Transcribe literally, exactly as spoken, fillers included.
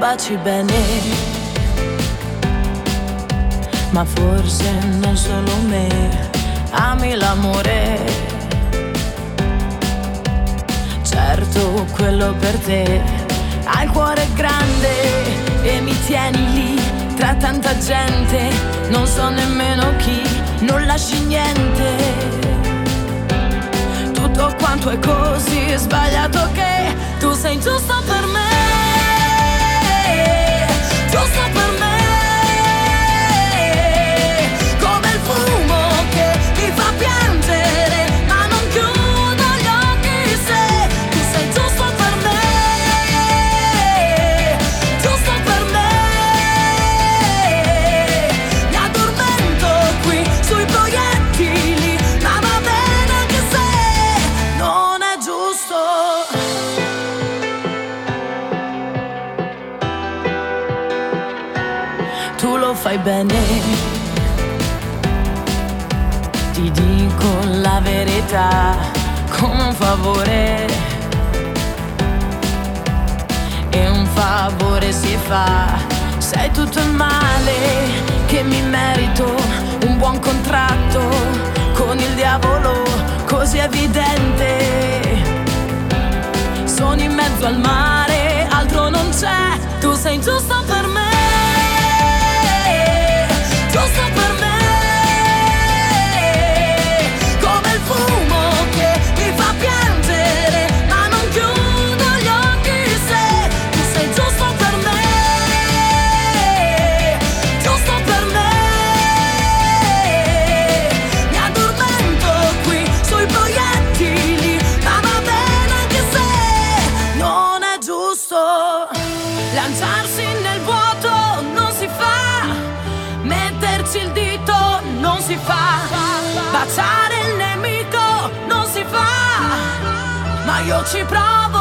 baci bene, ma forse non solo me. Ami l'amore, certo quello per te. Hai il cuore grande e mi tieni lì tra tanta gente, non so nemmeno chi, non lasci niente. Tutto quanto è così sbagliato che tu sei giusto per me, giusto per me. Come il fumo che mi fa piangere, ma non chiudo gli occhi se tu sei giusto per me, giusto per me. Mi addormento qui sui proiettili, ma va bene anche se non è giusto. Tu lo fai bene, ti dico la verità, come un favore, e un favore si fa. Sei tutto il male che mi merito, un buon contratto con il diavolo così evidente. Sono in mezzo al mare, altro non c'è, tu sei giusto per me, giusto per me. Come il fumo che mi fa piangere, ma non chiudo gli occhi se tu sei giusto per me, giusto per me. Mi addormento qui sui proiettili, ma va bene anche se non è giusto. Lanciarsi nel vuoto non si fa, metterci il dito non si fa, baciare il nemico non si fa, ma io ci provo.